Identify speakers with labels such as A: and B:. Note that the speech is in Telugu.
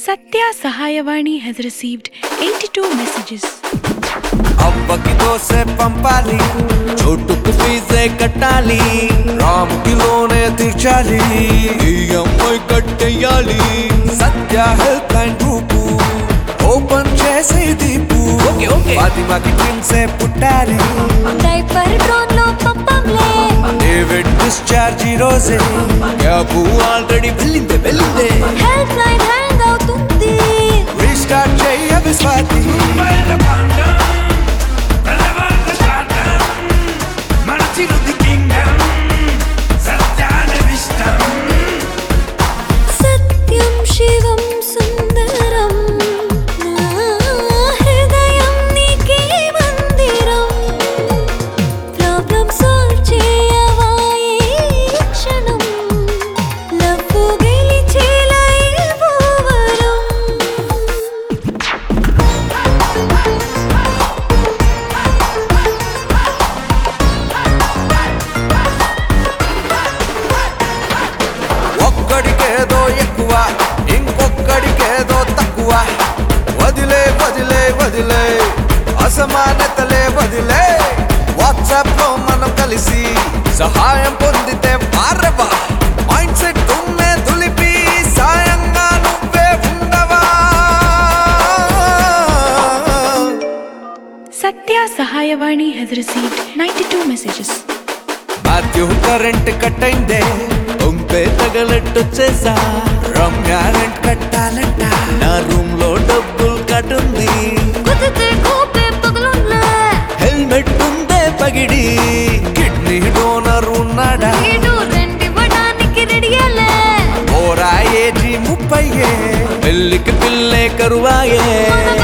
A: Satya Sahayavani has received 82 messages.
B: అవ్వకి dosa పంపాలి, చోటుకు ఫీజే కట్టాలి, రాముకిలోనే తీర్చాలి, ఈఎంఐ కట్టేయాలి. Satya help line group open చేసే దీపు, ఫాతిమాకి ట్విన్సే పుట్టాలి,
C: డైపర్ డ్రోన్ లో పంపంలే,
B: డేవిడ్ డిశ్చార్జ్ ఈ రోజే, క్యాబు ఆల్రెడీ వెళ్ళిందే
C: హెల్ప్ లైన్ హ్యాంగ్ అవుతుంది,
B: రీస్టార్ట్ చేయవి స్వాతి.
C: సత్యం శివం సుందరం, నా హృదయం నీకే మందిరం, ప్రాబ్లం సాల్వ్ చేయవా ఈ క్షణం, లవ్వు గెలిచేలా ఇవ్వు వరం.
B: ఒక్కడికేదో ఎక్కువ, ఇంకొక్కడికేదో తక్కువ, వదిలే వదిలే వదిలే అసమానతలే వదిలే. వాట్సాప్ లో మనం కలిసి సహాయం పొందితే వారవా, మైండ్ సెట్ దున్నే దులిపి సాయంగా నువ్వే ఉండవా.
A: Satya Sahayavani has received 92 messages.
B: Matthew current cut అయిందే, ఉంపే తగలెట్టొచ్చేసా, రమ్య రెంట్ కట్టాలంట, నా రూమ్ లో డబ్బులు కట్టుంది,
C: కుదితే కోపే పగలున్లే,
B: హెల్మెట్ ఉందే పగిడి, కిడ్నీ డోనర్ ఉన్నాడా,
C: వీడు రెండివ్వడానికి రెడీయలే,
B: ఓరా ఏజీ 30, పెళ్ళికి పిల్లే కరువాయే.